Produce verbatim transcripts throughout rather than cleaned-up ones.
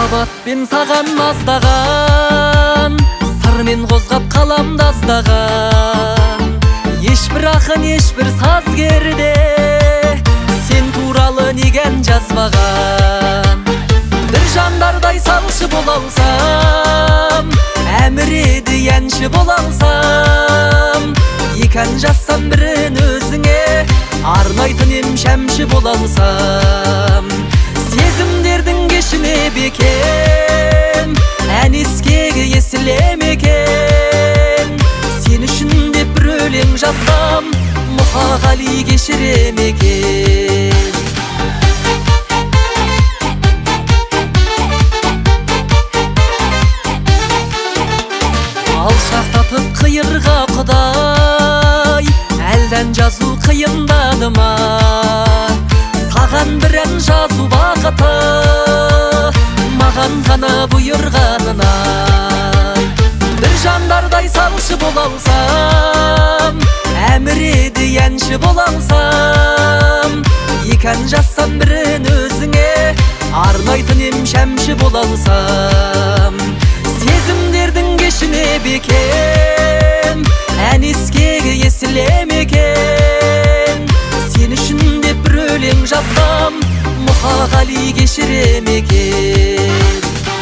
махаббатпен саған маздаған, сырмен қозғап қаламды аздаған. Ешбір ақын, ешбір сазгерде сен туралы неге ән жазбаған. Бір жандардай салшы бола алсам, әміреді әнші бола алсам. Екі ән жазсам, бірін өзіңе арнайтын ем, шәмші бола алсам. Сезімдердің кешіне бекем, ән ескегі есілем екен. Сен үшін деп бір өлең жазсам, Мұқағали кешірем екен. Алшақтатып қиырға құдай, әлдән жазу қиындады ма? Саған бір ән жазу бақыты, маған ғана бұйырғанына. Бір жандардай салшы бола алсам, әміреді әнші бола алсам. Екі ән жазсам, бірін өзіңе арнайтын ем, шәмші бола алсам. Сезімдердің кешіне бекем, ән ескегі есілем екен. Сен үшін деп бір өлең жазсам, Мұқағали кешірем екен.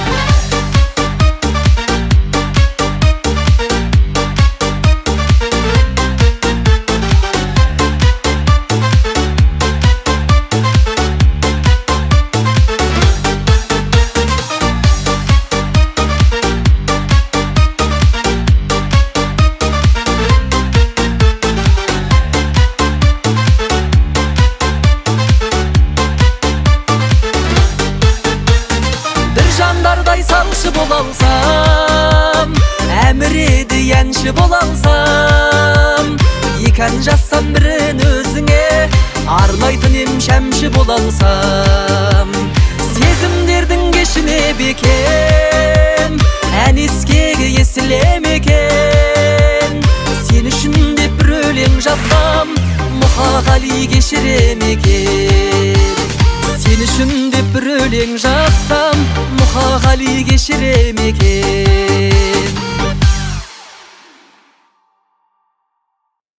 Жандардай салшы бола алсам, әміреді әнші бола алсам. Екі ән жазсам, бірін өзіңе арнайтын ем, шәмші бола алсам. Сезімдердің кешіне бекем, ән ескегі есілем екен. Сен үшін деп бір өлең жазсам, Мұқағали кешірем екен. Сен үшін деп бір өлең жазсам, Мұқағали кешірем екен.